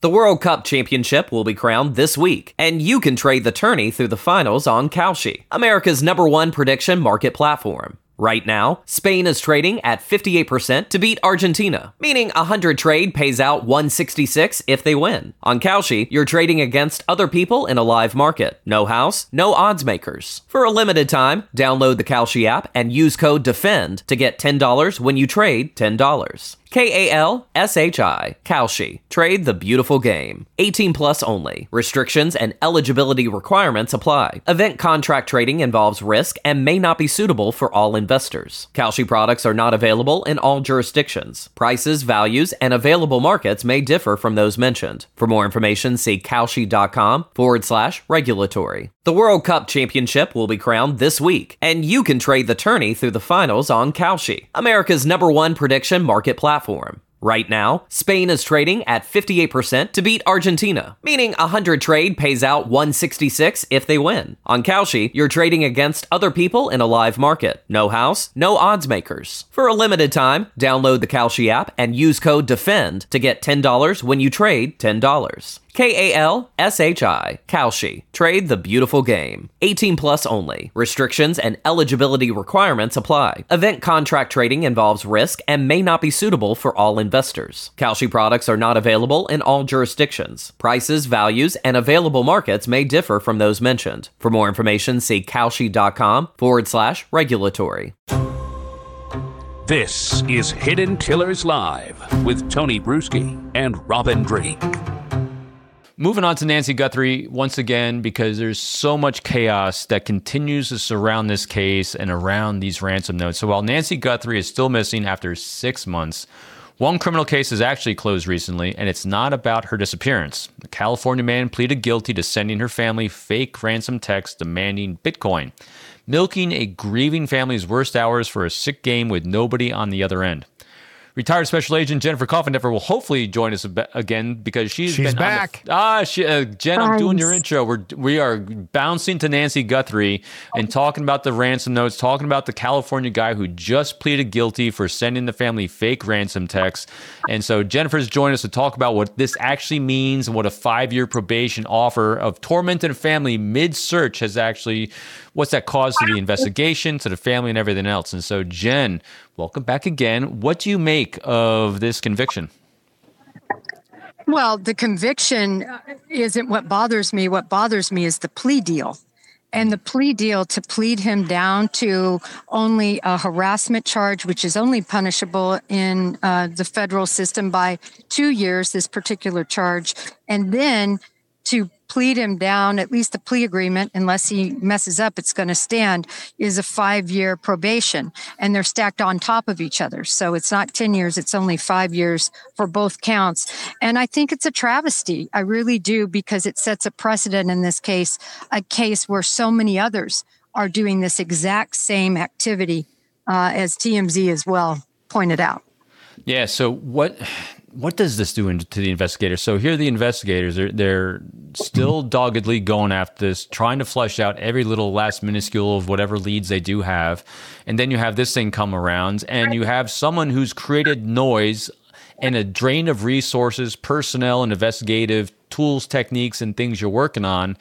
The World Cup Championship will be crowned this week, and you can trade the tourney through the finals on Kalshi, America's #1 prediction market platform. Right now, Spain is trading at 58% to beat Argentina, meaning 100 trade pays out 166 if they win. On Kalshi, you're trading against other people in a live market. No house, no odds makers. For a limited time, download the Kalshi app and use code DEFEND to get $10 when you trade $10. Kalshi. Kalshi. Trade the beautiful game. 18 plus only. Restrictions and eligibility requirements apply. Event contract trading involves risk and may not be suitable for all investors. Kalshi products are not available in all jurisdictions. Prices, values, and available markets may differ from those mentioned. For more information, see Kalshi.com/regulatory. The World Cup Championship will be crowned this week, and you can trade the tourney through the finals on Kalshi, America's #1 prediction market platform. Right now, Spain is trading at 58% to beat Argentina, meaning 100 trade pays out 166 if they win. On Kalshi, you're trading against other people in a live market. No house, no odds makers. For a limited time, download the Kalshi app and use code DEFEND to get $10 when you trade $10. Kalshi. Kalshi. Trade the beautiful game. 18 plus only. Restrictions and eligibility requirements apply. Event contract trading involves risk and may not be suitable for all investors. Kalshi products are not available in all jurisdictions. Prices, values, and available markets may differ from those mentioned. For more information, see Kalshi.com/regulatory. This is Hidden Killers Live with Tony Bruschi and Robin Drake. Moving on to Nancy Guthrie once again, because there's so much chaos that continues to surround this case and around these ransom notes. So while Nancy Guthrie is still missing after 6 months, one criminal case has actually closed recently, and it's not about her disappearance. A California man pleaded guilty to sending her family fake ransom texts demanding Bitcoin, milking a grieving family's worst hours for a sick game with nobody on the other end. Retired Special Agent Jennifer Coffindeffer will hopefully join us again because she's been back. Jen, I'm doing your intro. We are bouncing to Nancy Guthrie and talking about the ransom notes, talking about the California guy who just pleaded guilty for sending the family fake ransom texts. And so Jennifer's joined us to talk about what this actually means and what a 5-year probation offer of tormenting a family mid-search has actually, what's that caused to the investigation, to the family, and everything else. And so, Jen, welcome back again. What do you make of this conviction? Well, the conviction isn't what bothers me. What bothers me is the plea deal. And the plea deal to plead him down to only a harassment charge, which is only punishable in the federal system by 2 years, this particular charge. And then to plead him down, at least the plea agreement, unless he messes up, it's going to stand, is a 5-year probation. And they're stacked on top of each other. So it's not 10 years, it's only 5 years for both counts. And I think it's a travesty. I really do, because it sets a precedent in this case, a case where so many others are doing this exact same activity, as TMZ as well pointed out. Yeah, so what does this do to the investigators? So here are the investigators. They're still doggedly going after this, trying to flesh out every little last minuscule of whatever leads they do have. And then you have this thing come around, and you have someone who's created noise and a drain of resources, personnel, and investigative tools, techniques, and things you're working on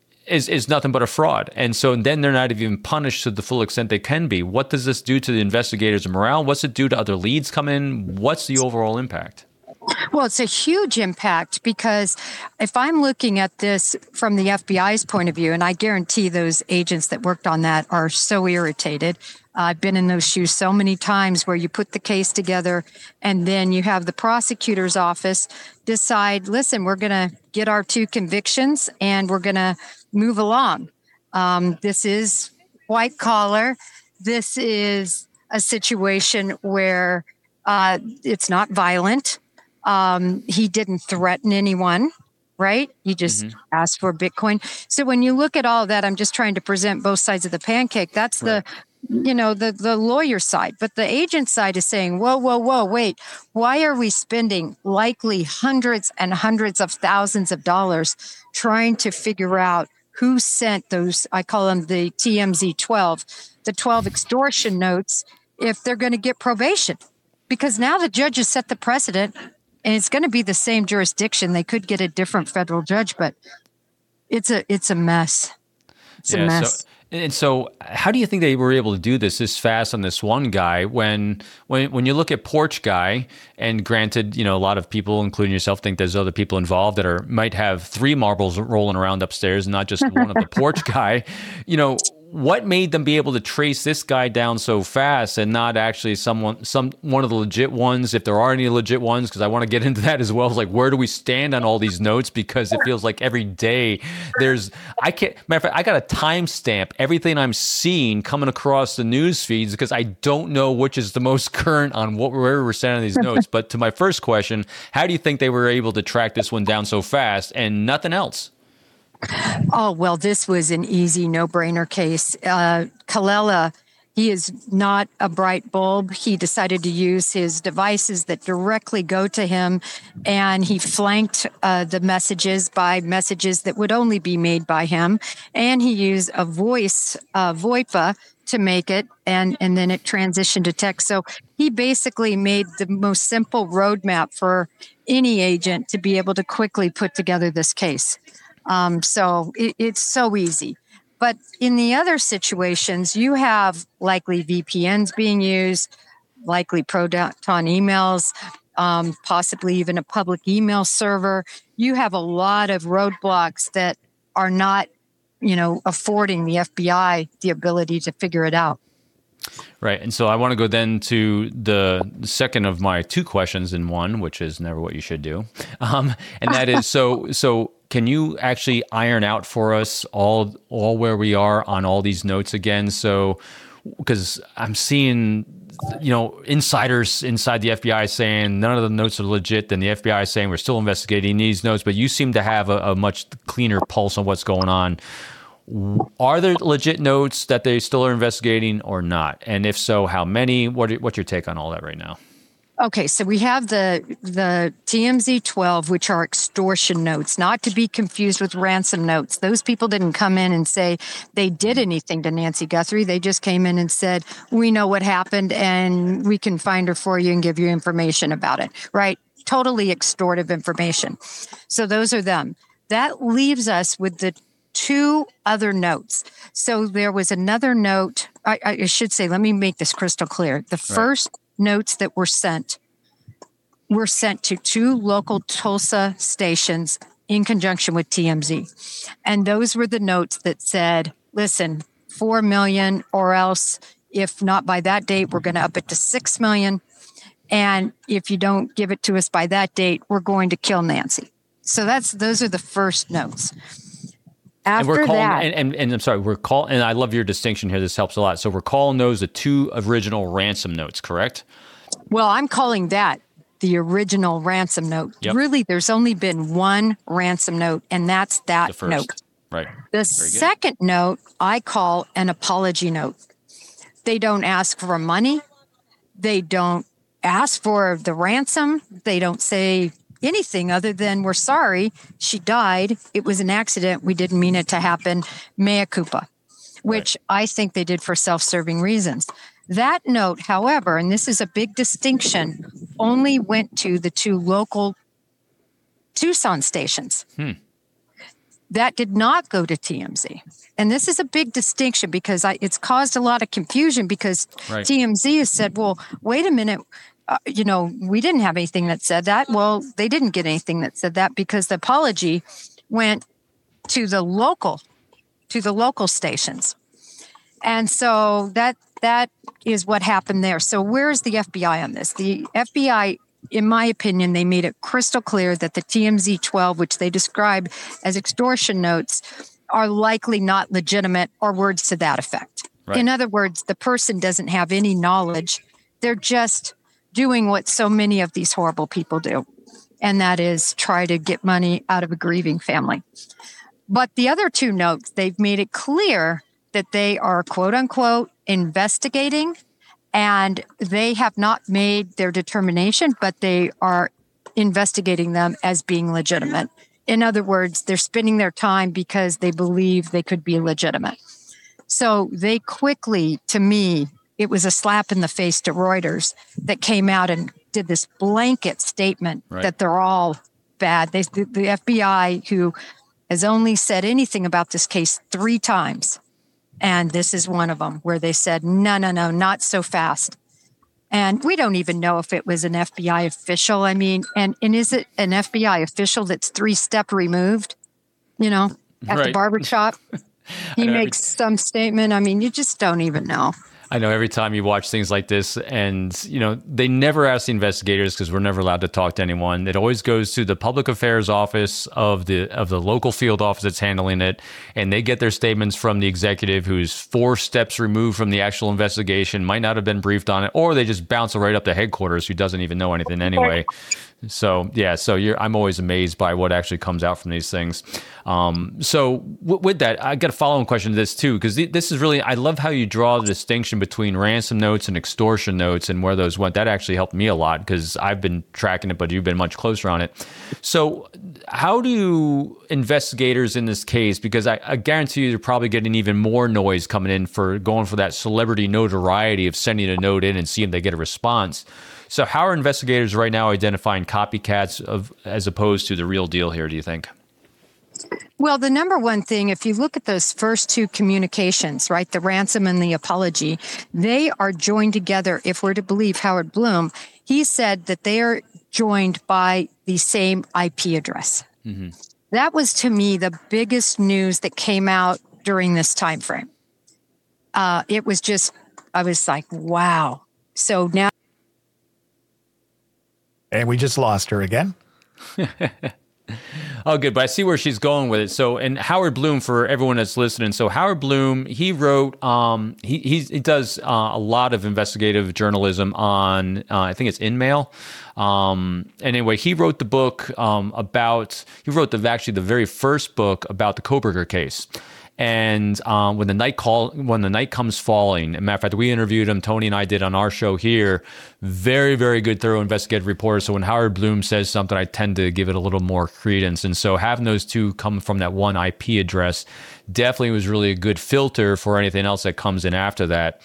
is nothing but a fraud. And so then they're not even punished to the full extent they can be. What does this do to the investigators' morale? What's it do to other leads come in? What's the overall impact? Well, it's a huge impact, because if I'm looking at this from the FBI's point of view, and I guarantee those agents that worked on that are so irritated. I've been in those shoes so many times, where you put the case together and then you have the prosecutor's office decide, listen, we're going to get our 2 convictions and we're going to move along. This is white collar. This is a situation where it's not violent. He didn't threaten anyone, right? He just asked for Bitcoin. So when you look at all of that, I'm just trying to present both sides of the pancake. That's the lawyer side. But the agent side is saying, whoa, wait. Why are we spending likely hundreds and hundreds of thousands of dollars trying to figure out who sent those, I call them the TMZ 12, the 12 extortion notes, if they're going to get probation? Because now the judge has set the precedent. and it's going to be the same jurisdiction. They could get a different federal judge, but it's a mess. It's a mess. So how do you think they were able to do this fast on this one guy when you look at Porch Guy, and granted, a lot of people, including yourself, think there's other people involved that might have 3 marbles rolling around upstairs and not just one of the Porch Guy, what made them be able to trace this guy down so fast and not actually one of the legit ones, if there are any legit ones? Because I want to get into that as well. It's like, where do we stand on all these notes? Because it feels like every day matter of fact, I got a timestamp everything I'm seeing coming across the news feeds because I don't know which is the most current on where we're standing on these notes. But to my first question, how do you think they were able to track this one down so fast and nothing else? Oh, well, this was an easy no-brainer case. Kalela, he is not a bright bulb. He decided to use his devices that directly go to him, and he flanked the messages by messages that would only be made by him. And he used a voice, VoIPA, to make it, and then it transitioned to text. So he basically made the most simple roadmap for any agent to be able to quickly put together this case. So it's so easy. But in the other situations, you have likely VPNs being used, likely Proton emails, possibly even a public email server. You have a lot of roadblocks that are not, affording the FBI the ability to figure it out. Right. And so I want to go then to the second of my 2 questions in one, which is never what you should do. And that is, so can you actually iron out for us all where we are on all these notes again? So, because I'm seeing, insiders inside the FBI saying none of the notes are legit, then the FBI saying we're still investigating these notes, but you seem to have a much cleaner pulse on what's going on. Are there legit notes that they still are investigating or not? And if so, how many? What's your take on all that right now? Okay, so we have the TMZ 12, which are extortion notes, not to be confused with ransom notes. Those people didn't come in and say they did anything to Nancy Guthrie. They just came in and said, we know what happened and we can find her for you and give you information about it, right? Totally extortive information. So those are them. That leaves us with the 2 other notes. So there was another note. I should say, let me make this crystal clear. The first notes that were sent to 2 local Tulsa stations in conjunction with TMZ. And those were the notes that said, listen, 4 million, or else if not by that date, we're going to up it to 6 million. And if you don't give it to us by that date, we're going to kill Nancy. So those are the first notes. After and that, and I'm sorry, and I love your distinction here. This helps a lot. So we're calling those the 2 original ransom notes, correct? Well, I'm calling that the original ransom note. Yep. Really, there's only been 1 ransom note, and that's that note. Right. The second note I call an apology note. They don't ask for money. They don't ask for the ransom. They don't say anything other than, we're sorry, she died. It was an accident. We didn't mean it to happen. Mea culpa, which I think they did for self-serving reasons. That note, however, and this is a big distinction, only went to the 2 local Tucson stations. That did not go to TMZ. And this is a big distinction because it's caused a lot of confusion because TMZ has said, well, wait a minute, we didn't have anything that said that. Well, they didn't get anything that said that because the apology went to the local stations. And so that is what happened there. So where's the FBI on this? The FBI, in my opinion, they made it crystal clear that the TMZ 12, which they describe as extortion notes, are likely not legitimate or words to that effect. Right. In other words, the person doesn't have any knowledge. They're just doing what so many of these horrible people do, and that is try to get money out of a grieving family. But the other 2 notes, they've made it clear that they are, quote unquote, investigating, and they have not made their determination, but they are investigating them as being legitimate. In other words, they're spending their time because they believe they could be legitimate. So they quickly, to me, it was a slap in the face to Reuters that came out and did this blanket statement that they're all bad. The FBI, who has only said anything about this case 3 times, and this is one of them where they said, no, not so fast. And we don't even know if it was an FBI official. I mean, and is it an FBI official that's 3 steps removed, at the barbershop? He makes some statement. I mean, you just don't even know. I know every time you watch things like this, and they never ask the investigators because we're never allowed to talk to anyone. It always goes to the public affairs office of the local field office that's handling it, and they get their statements from the executive, who's 4 steps removed from the actual investigation, might not have been briefed on it, or they just bounce it right up to headquarters, who doesn't even know anything anyway. So I'm always amazed by what actually comes out from these things. With that, I got a follow-on question to this too, because this is really, I love how you draw the distinction between ransom notes and extortion notes and where those went. That actually helped me a lot because I've been tracking it, but you've been much closer on it. So how do investigators in this case, because I guarantee you they're probably getting even more noise coming in for going for that celebrity notoriety of sending a note in and seeing if they get a response. So how are investigators right now identifying copycats as opposed to the real deal here, do you think? Well, the number one thing, if you look at those first 2 communications, right, the ransom and the apology, they are joined together. If we're to believe Howard Bloom, he said that they are joined by the same IP address. Mm-hmm. That was, to me, the biggest news that came out during this time frame. It was just, I was like, wow. So now. And we just lost her again. Oh, good. But I see where she's going with it. So, and Howard Bloom, for everyone that's listening. So Howard Bloom, he wrote, he does a lot of investigative journalism on, I think it's InMail. And anyway, he wrote the book the very first book about the Kohberger case. And when the night comes falling, as a matter of fact, we interviewed him, Tony and I did on our show here. Very, very good, thorough investigative reporter. So when Howard Bloom says something, I tend to give it a little more credence. And so having those 2 come from that one IP address definitely was really a good filter for anything else that comes in after that.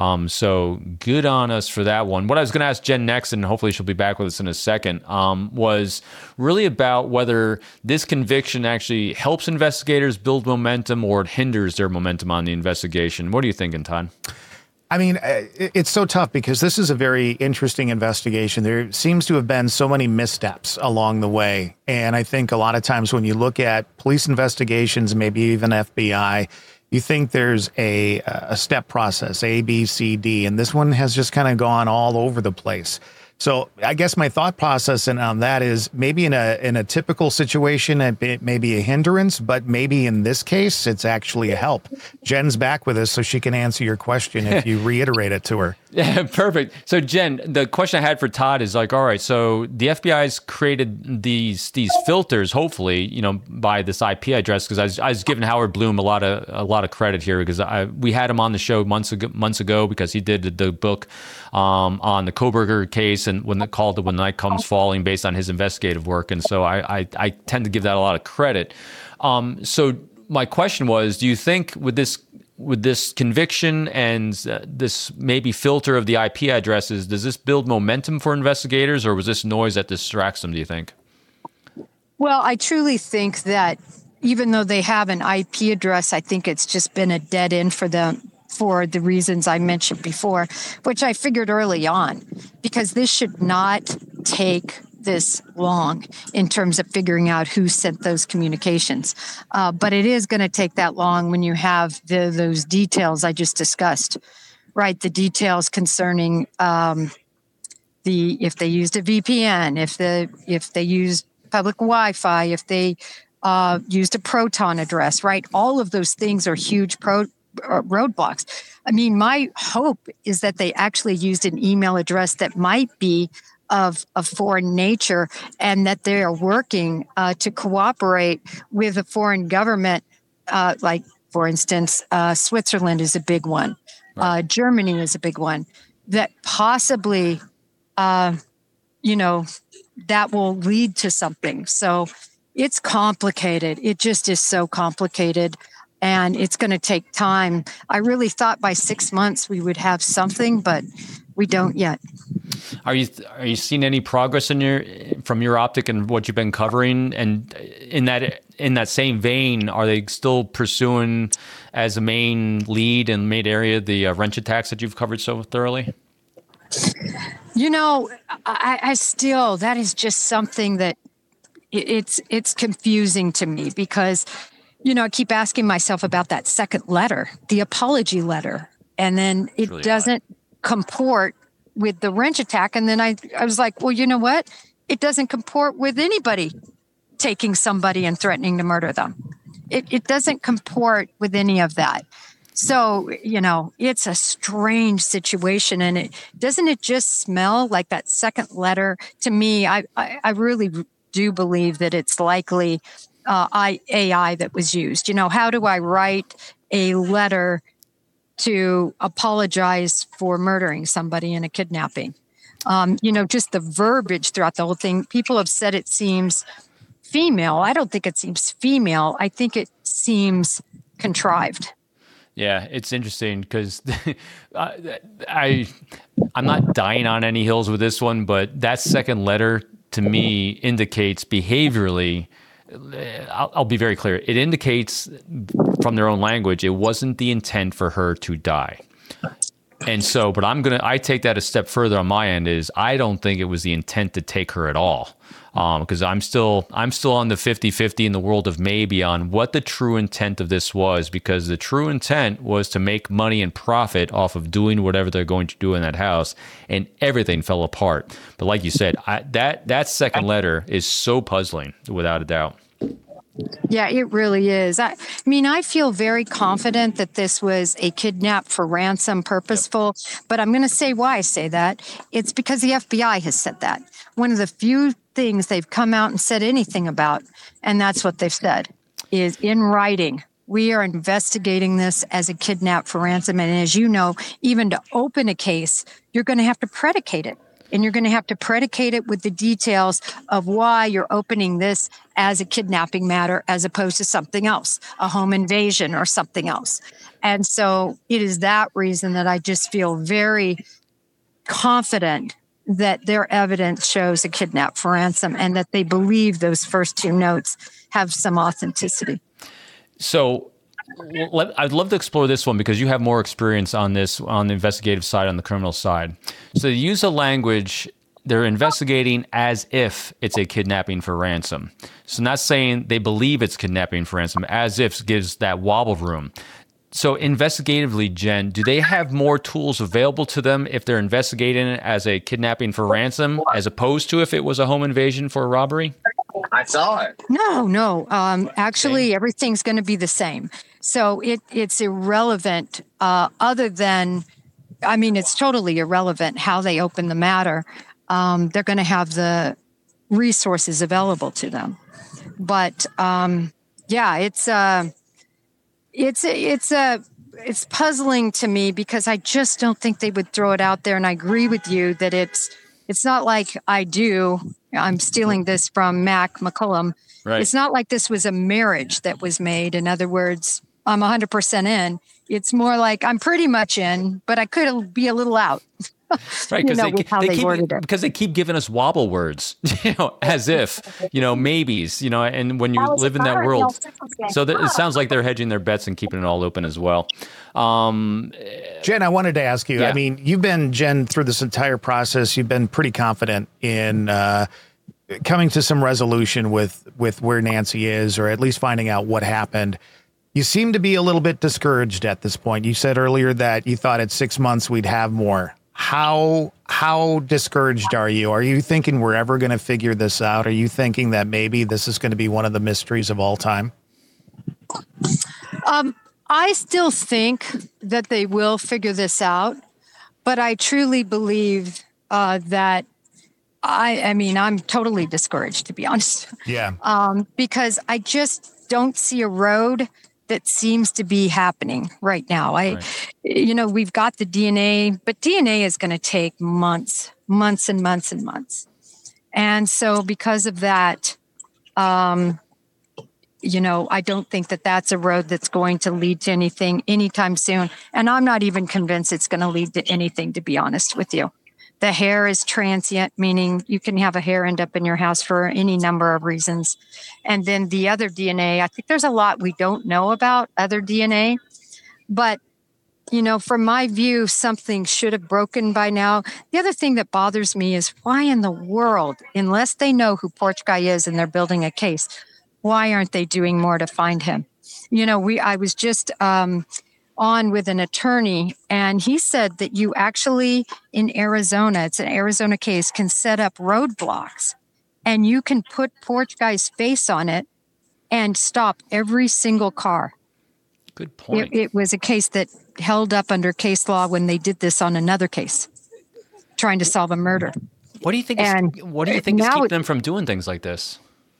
So good on us for that one. What I was going to ask Jen next, and hopefully she'll be back with us in a second, was really about whether this conviction actually helps investigators build momentum or it hinders their momentum on the investigation. What are you thinking, Todd? I mean, it's so tough because this is a very interesting investigation. There seems to have been so many missteps along the way. And I think a lot of times when you look at police investigations, maybe even FBI, you think there's a step process, A, B, C, D, and this one has just kind of gone all over the place. So I guess my thought process on that is maybe in a typical situation, it may be a hindrance, but maybe in this case, it's actually a help. Jen's back with us, so she can answer your question if you reiterate it to her. Yeah, perfect. So Jen, the question I had for Todd is like, all right, so the FBI's created these filters, hopefully, by this IP address, because I was giving Howard Bloom a lot of credit here because we had him on the show months ago because he did the book on the Kohberger case and when the night comes falling, based on his investigative work, and so I tend to give that a lot of credit. So my question was, do you think with this conviction and this maybe filter of the IP addresses, does this build momentum for investigators, or was this noise that distracts them, do you think? Well, I truly think that even though they have an IP address, I think it's just been a dead end for them for the reasons I mentioned before, which I figured early on, because this should not take this long in terms of figuring out who sent those communications. But it is going to take that long when you have those details I just discussed, right? The details concerning if they used a VPN, if they used public Wi-Fi, if they used a Proton address, right? All of those things are huge roadblocks. I mean, my hope is that they actually used an email address that might be of foreign nature, and that they are working to cooperate with a foreign government, like, for instance, Switzerland is a big one. Right. Germany is a big one that possibly, that will lead to something. So it's complicated. It just is so complicated. and it's going to take time. I really thought by 6 months we would have something, but we don't yet. Are you seeing any progress from your optic and what you've been covering? And in that same vein, are they still pursuing as a main lead and main area the wrench attacks that you've covered so thoroughly? I still, that is just something that it's confusing to me because, I keep asking myself about that second letter, the apology letter, and then it really doesn't comport with the wrench attack. And then I was like, well, you know what? It doesn't comport with anybody taking somebody and threatening to murder them. It doesn't comport with any of that. So, it's a strange situation. And doesn't it just smell like that second letter? To me, I really do believe that it's likely AI that was used. How do I write a letter to apologize for murdering somebody in a kidnapping? Just the verbiage throughout the whole thing. People have said it seems female. I don't think it seems female. I think it seems contrived. Yeah, it's interesting because I'm not dying on any hills with this one, but that second letter to me indicates behaviorally, I'll be very clear, it indicates from their own language, it wasn't the intent for her to die. And so, but I take that a step further on my end is I don't think it was the intent to take her at all. Because I'm still on the 50-50 in the world of maybe on what the true intent of this was, because the true intent was to make money and profit off of doing whatever they're going to do in that house, and everything fell apart. But like you said, that second letter is so puzzling, without a doubt. Yeah, it really is. I feel very confident that this was a kidnap for ransom, purposeful, but I'm going to say why I say that. It's because the FBI has said that. One of the few things they've come out and said anything about, and that's what they've said, is in writing, we are investigating this as a kidnap for ransom. And as you know, even to open a case, you're going to have to predicate it. And you're going to have to predicate it with the details of why you're opening this as a kidnapping matter as opposed to something else, a home invasion or something else. And so it is that reason that I just feel very confident that their evidence shows a kidnap for ransom and that they believe those first two notes have some authenticity. So I'd love to explore this one because you have more experience on this, on the investigative side, on the criminal side. So they use a language, they're investigating as if it's a kidnapping for ransom. So not saying they believe it's kidnapping for ransom, as if gives that wobble room. So investigatively, Jen, do they have more tools available to them if they're investigating it as a kidnapping for ransom, as opposed to if it was a home invasion for a robbery? I saw it. No. Actually, everything's going to be the same. So it's irrelevant other than, it's totally irrelevant how they open the matter. They're going to have the resources available to them. But it's puzzling to me because I just don't think they would throw it out there. And I agree with you that it's not like I'm stealing this from Mac McCullum. Right. It's not like this was a marriage that was made. In other words, I'm 100% in. It's more like I'm pretty much in, but I could be a little out. Right, because they keep giving us wobble words, as if, maybes, and when you live in that world. So it sounds like they're hedging their bets and keeping it all open as well. Jen, I wanted to ask you, yeah. You've been, Jen, through this entire process, you've been pretty confident in coming to some resolution with where Nancy is, or at least finding out what happened. You seem to be a little bit discouraged at this point. You said earlier that you thought at 6 months we'd have more. How discouraged are you? Are you thinking we're ever going to figure this out? Are you thinking that maybe this is going to be one of the mysteries of all time? I still think that they will figure this out, but I truly believe that I'm totally discouraged, to be honest. Yeah. Because I just don't see a road that seems to be happening right now. We've got the DNA, but DNA is going to take months and months and months. And so because of that, I don't think that that's a road that's going to lead to anything anytime soon. And I'm not even convinced it's going to lead to anything, to be honest with you. The hair is transient, meaning you can have a hair end up in your house for any number of reasons. And then the other DNA, I think there's a lot we don't know about other DNA. But, from my view, something should have broken by now. The other thing that bothers me is why in the world, unless they know who Porch Guy is and they're building a case, why aren't they doing more to find him? I was just on with an attorney, and he said that you actually in Arizona, it's an Arizona case, can set up roadblocks and you can put Porch Guy's face on it and stop every single car. Good point. It was a case that held up under case law when they did this on another case, trying to solve a murder. What do you think is keeping them from doing things like this?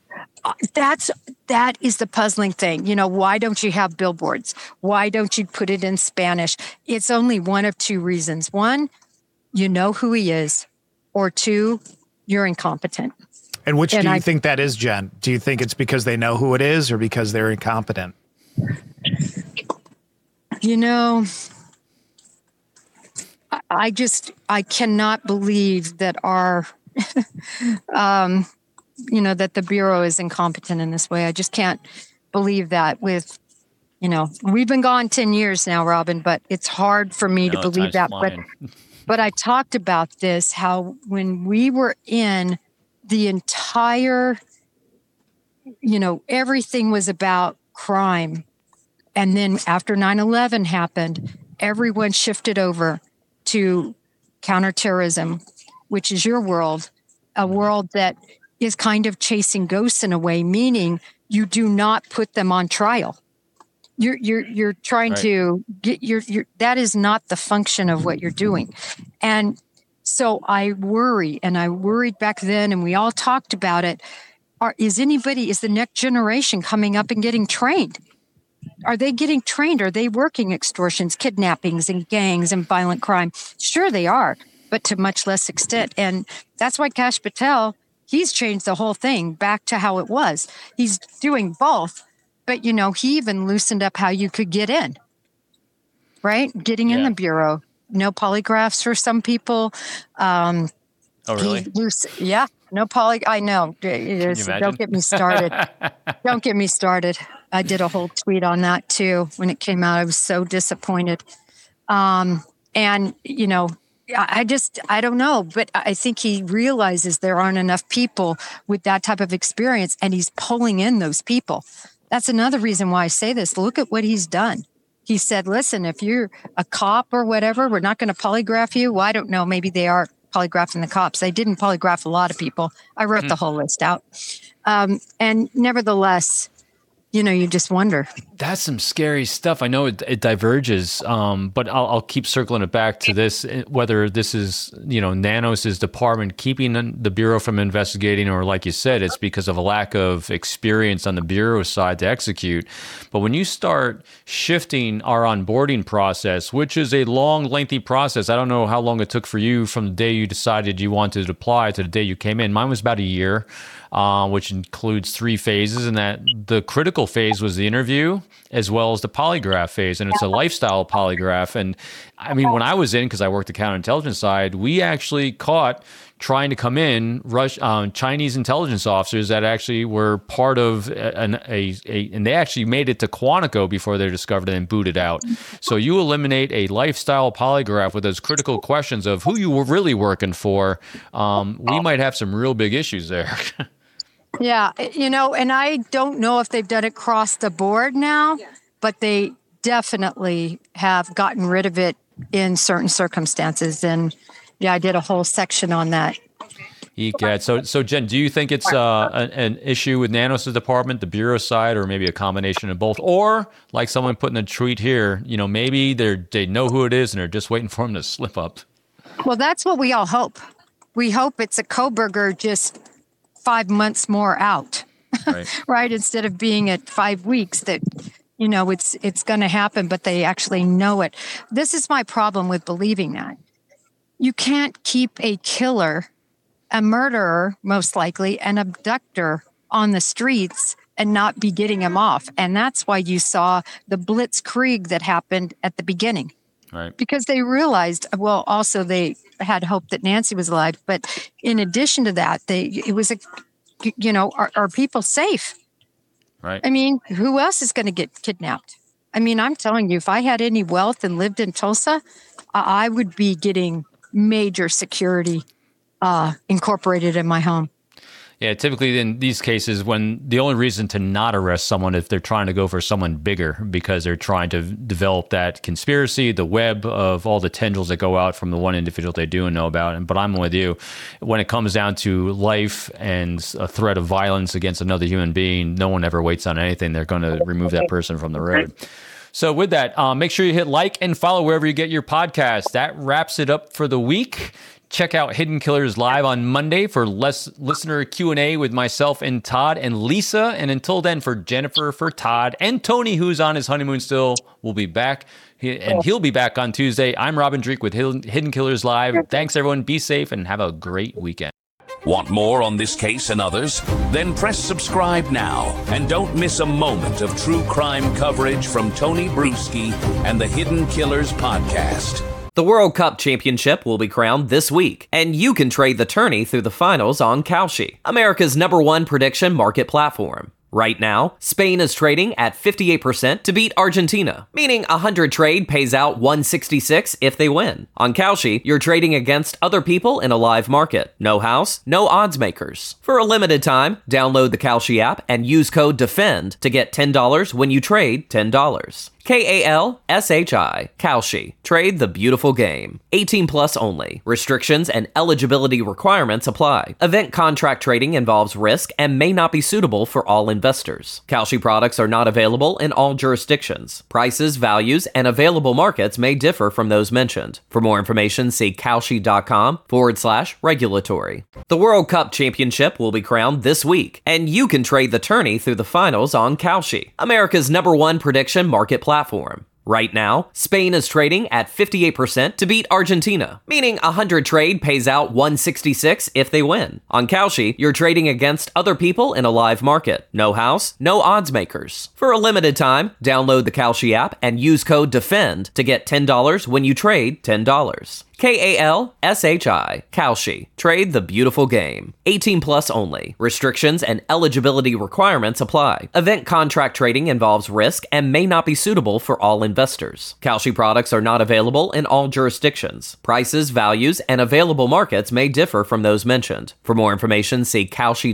That is the puzzling thing. Why don't you have billboards? Why don't you put it in Spanish? It's only one of two reasons. One, you know who he is, or two, you're incompetent. And which do you think that is, Jen? Do you think it's because they know who it is or because they're incompetent? I cannot believe that our that the Bureau is incompetent in this way. I just can't believe that with, we've been gone 10 years now, Robin, but it's hard for me to believe that. But I talked about this, how when we were in the entire, everything was about crime. And then after 9/11 happened, everyone shifted over to counterterrorism, which is your world, a world that is kind of chasing ghosts in a way, meaning you do not put them on trial. You're trying to get that is not the function of what you're doing. And so I worry, and I worried back then, and we all talked about it. Is the next generation coming up and getting trained? Are they getting trained? Are they working extortions, kidnappings, and gangs and violent crime? Sure, they are, but to much less extent. And that's why Kash Patel, he's changed the whole thing back to how it was. He's doing both, but, he even loosened up how you could get in, right? Getting in the Bureau. No polygraphs for some people. Oh, really? Yeah, no I know. Don't get me started. Don't get me started. I did a whole tweet on that too. When it came out, I was so disappointed. I don't know, but I think he realizes there aren't enough people with that type of experience, and he's pulling in those people. That's another reason why I say this. Look at what he's done. He said, listen, if you're a cop or whatever, we're not going to polygraph you. Well, I don't know. Maybe they are polygraphing the cops. They didn't polygraph a lot of people. I wrote the whole list out. And nevertheless, you just wonder. That's some scary stuff. I know it diverges, but I'll keep circling it back to this, whether this is, Nanos' department keeping the Bureau from investigating, or like you said, it's because of a lack of experience on the Bureau side to execute. But when you start shifting our onboarding process, which is a long, lengthy process, I don't know how long it took for you from the day you decided you wanted to apply to the day you came in. Mine was about a year. Which includes 3 phases, and that the critical phase was the interview as well as the polygraph phase, and it's a lifestyle polygraph. And I mean, when I was in, because I worked the counterintelligence side, we actually caught trying to come in Chinese intelligence officers that actually were part of and they actually made it to Quantico before they're discovered and booted out. So you eliminate a lifestyle polygraph with those critical questions of who you were really working for. We might have some real big issues there. Yeah, and I don't know if they've done it across the board now, but they definitely have gotten rid of it in certain circumstances. And I did a whole section on that. So Jen, do you think it's an issue with Nanos' department, the Bureau side, or maybe a combination of both? Or like someone put in a tweet here, maybe they know who it is and they're just waiting for him to slip up. Well, that's what we all hope. We hope it's a Kohberger just 5 months more out, right? Instead of being at 5 weeks, that, it's going to happen, but they actually know it. This is my problem with believing that. You can't keep a killer, a murderer, most likely, an abductor on the streets and not be getting him off. And that's why you saw the blitzkrieg that happened at the beginning. Right. Because they realized, well, also they had hope that Nancy was alive. But in addition to that, are people safe? Right. I mean, who else is going to get kidnapped? I mean, I'm telling you, if I had any wealth and lived in Tulsa, I would be getting major security incorporated in my home. Yeah, typically in these cases, when the only reason to not arrest someone if they're trying to go for someone bigger because they're trying to develop that conspiracy, the web of all the tendrils that go out from the one individual they do know about. But I'm with you. When it comes down to life and a threat of violence against another human being, no one ever waits on anything. They're going to remove that person from the road. So with that, make sure you hit like and follow wherever you get your podcast. That wraps it up for the week. Check out Hidden Killers Live on Monday for listener Q&A with myself and Todd and Lisa. And until then, for Jennifer, for Todd, and Tony, who's on his honeymoon still, will be back. He'll be back on Tuesday. I'm Robin Dreek with Hidden Killers Live. Thanks, everyone. Be safe and have a great weekend. Want more on this case and others? Then press subscribe now and don't miss a moment of true crime coverage from Tony Bruschi and the Hidden Killers podcast. The World Cup Championship will be crowned this week, and you can trade the tourney through the finals on Kalshi, America's #1 prediction market platform. Right now, Spain is trading at 58% to beat Argentina, meaning 100 trade pays out 166 if they win. On Kalshi, you're trading against other people in a live market. No house, no odds makers. For a limited time, download the Kalshi app and use code DEFEND to get $10 when you trade $10. Kalshi, Kalshi. Trade the beautiful game. 18 plus only. Restrictions and eligibility requirements apply. Event contract trading involves risk and may not be suitable for all investors. Kalshi products are not available in all jurisdictions. Prices, values, and available markets may differ from those mentioned. For more information, see Kalshi.com/regulatory. The World Cup Championship will be crowned this week, and you can trade the tourney through the finals on Kalshi, America's #1 prediction market platform. Right now, Spain is trading at 58% to beat Argentina, meaning 100 trade pays out 166 if they win. On Kalshi, you're trading against other people in a live market. No house, no odds makers. For a limited time, download the Kalshi app and use code DEFEND to get $10 when you trade $10. Kalshi, Kalshi. Trade the beautiful game. 18 plus only. Restrictions and eligibility requirements apply. Event contract trading involves risk and may not be suitable for all investors. Kalshi products are not available in all jurisdictions. Prices, values, and available markets may differ from those mentioned. For more information, see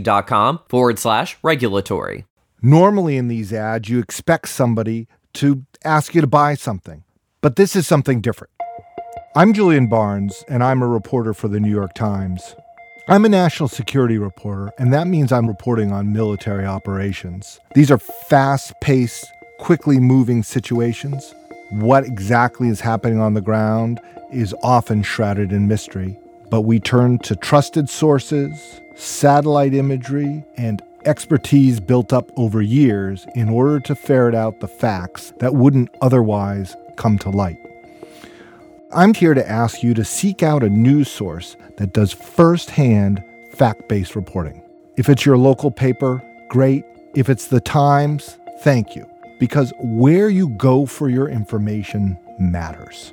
Kalshi.com/regulatory. Normally in these ads, you expect somebody to ask you to buy something, but this is something different. I'm Julian Barnes, and I'm a reporter for the New York Times. I'm a national security reporter, and that means I'm reporting on military operations. These are fast-paced, quickly moving situations. What exactly is happening on the ground is often shrouded in mystery, but we turn to trusted sources, satellite imagery, and expertise built up over years in order to ferret out the facts that wouldn't otherwise come to light. I'm here to ask you to seek out a news source that does firsthand fact-based reporting. If it's your local paper, great. If it's the Times, thank you. Because where you go for your information matters.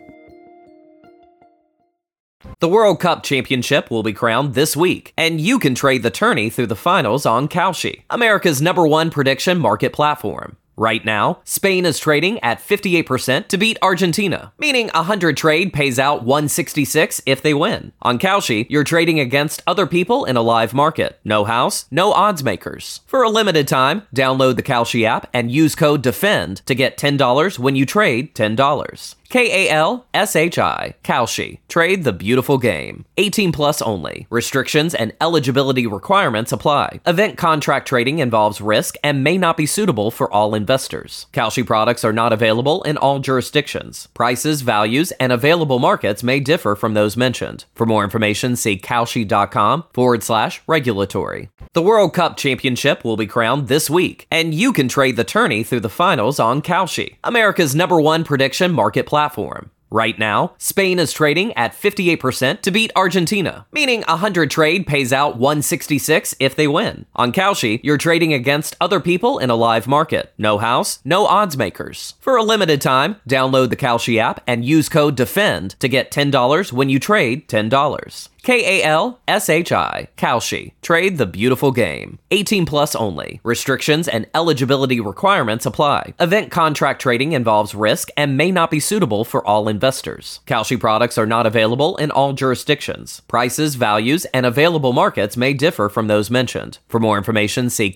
The World Cup Championship will be crowned this week, and you can trade the tourney through the finals on Kalshi, America's #1 prediction market platform. Right now, Spain is trading at 58% to beat Argentina, meaning 100 trade pays out 166 if they win. On Kalshi, you're trading against other people in a live market. No house, no odds makers. For a limited time, download the Kalshi app and use code DEFEND to get $10 when you trade $10. Kalshi, Kalshi. Trade the beautiful game. 18 plus only. Restrictions and eligibility requirements apply. Event contract trading involves risk and may not be suitable for all investors. Kalshi products are not available in all jurisdictions. Prices, values, and available markets may differ from those mentioned. For more information, see Kalshi.com/regulatory. The World Cup Championship will be crowned this week, and you can trade the tourney through the finals on Kalshi, America's #1 prediction market platform. Right now, Spain is trading at 58% to beat Argentina, meaning a 100 trade pays out 166 if they win. On Kalshi, you're trading against other people in a live market. No house, no odds makers. For a limited time, download the Kalshi app and use code DEFEND to get $10 when you trade $10. Kalshi. Kalshi. Trade the beautiful game. 18 plus only. Restrictions and eligibility requirements apply. Event contract trading involves risk and may not be suitable for all investors. Kalshi products are not available in all jurisdictions. Prices, values, and available markets may differ from those mentioned. For more information, see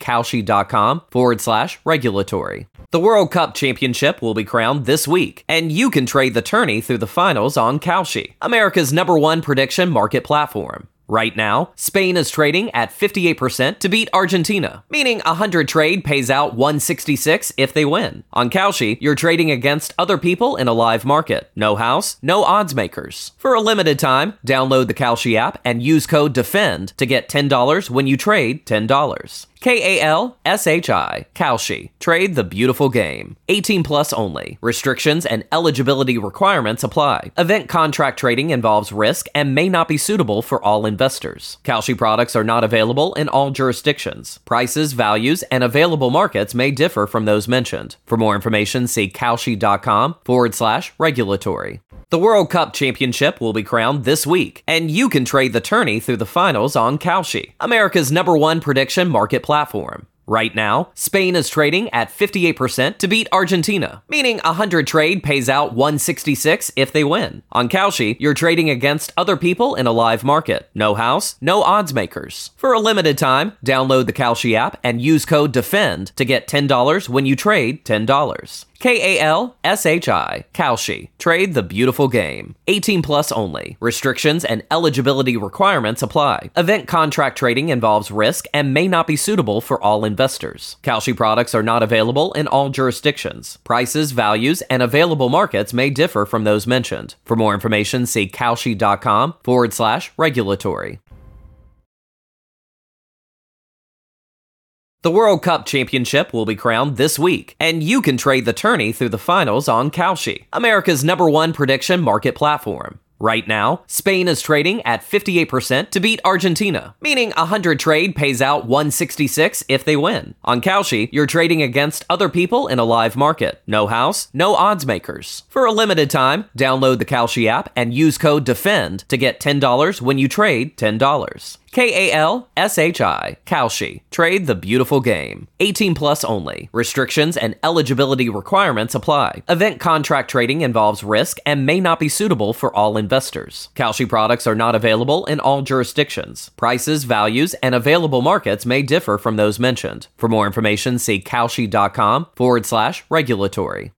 Kalshi.com/regulatory. The World Cup Championship will be crowned this week, and you can trade the tourney through the finals on Kalshi, America's #1 prediction market platform. Right now, Spain is trading at 58% to beat Argentina, meaning a 100 trade pays out 166 if they win. On Kalshi, you're trading against other people in a live market. No house, no odds makers. For a limited time, download the Kalshi app and use code DEFEND to get $10 when you trade $10. Kalshi. Kalshi. Trade the beautiful game. 18 plus only. Restrictions and eligibility requirements apply. Event contract trading involves risk and may not be suitable for all investors. Kalshi products are not available in all jurisdictions. Prices, values, and available markets may differ from those mentioned. For more information, see Kalshi.com/regulatory. The World Cup Championship will be crowned this week, and you can trade the tourney through the finals on Kalshi, America's #1 prediction market platform. Right now, Spain is trading at 58% to beat Argentina, meaning a 100 trade pays out 166 if they win. On Kalshi, you're trading against other people in a live market. No house, no odds makers. For a limited time, download the Kalshi app and use code DEFEND to get $10 when you trade $10. Kalshi. Kalshi. Trade the beautiful game. 18 plus only. Restrictions and eligibility requirements apply. Event contract trading involves risk and may not be suitable for all investors. Kalshi products are not available in all jurisdictions. Prices, values, and available markets may differ from those mentioned. For more information, see Kalshi.com/regulatory. The World Cup Championship will be crowned this week, and you can trade the tourney through the finals on Kalshi, America's #1 prediction market platform. Right now, Spain is trading at 58% to beat Argentina, meaning a 100 trade pays out 166 if they win. On Kalshi, you're trading against other people in a live market. No house, no odds makers. For a limited time, download the Kalshi app and use code DEFEND to get $10 when you trade $10. Kalshi. Kalshi. Trade the beautiful game. 18 plus only. Restrictions and eligibility requirements apply. Event contract trading involves risk and may not be suitable for all investors. Kalshi products are not available in all jurisdictions. Prices, values, and available markets may differ from those mentioned. For more information, see Kalshi.com/regulatory.